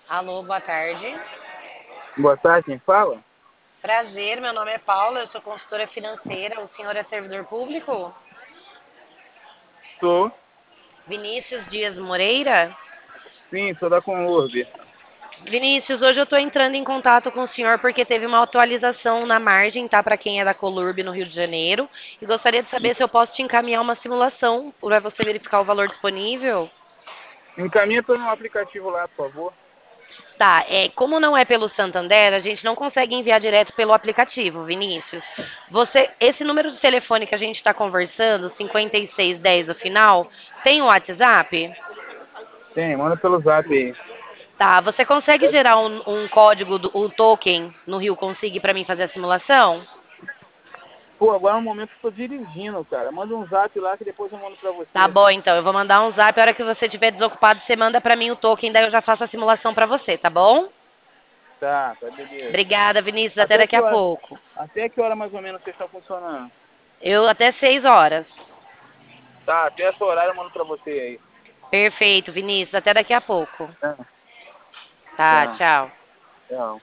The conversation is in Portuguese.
Alô, boa tarde. Boa tarde, quem fala? Prazer, meu nome é Paula, eu sou consultora financeira. O senhor é servidor público? Sou. Vinícius Dias Moreira? Sim, sou da Conurb. Vinícius, hoje eu estou entrando em contato com o senhor porque teve uma atualização na margem, tá? Para quem é da Colurb no Rio de Janeiro. E gostaria de saber se eu posso te encaminhar uma simulação para você verificar o valor disponível. Encaminha pelo aplicativo lá, por favor. Tá, como não é pelo Santander, a gente não consegue enviar direto pelo aplicativo, Vinícius. Esse número de telefone que a gente está conversando, 5610 no final, tem o WhatsApp? Tem, manda pelo zap aí. Tá, você consegue gerar um código, o token no Rio Consigue para mim fazer a simulação? Pô, agora é um momento que eu tô dirigindo, cara. Manda um zap lá que depois eu mando pra Tá você. bom, então, eu vou mandar um zap, a hora que você estiver desocupado, você manda para mim o token, daí eu já faço a simulação para você, tá bom? Tá, beleza. Obrigada, Vinícius, até Até daqui que a hora? pouco. Até que hora mais ou menos vocês estão funcionando? Eu até 6 horas. Tá, até esse horário eu mando pra você aí. Perfeito, Vinícius, até daqui a pouco. Tá, Tá, tá, tchau. tchau.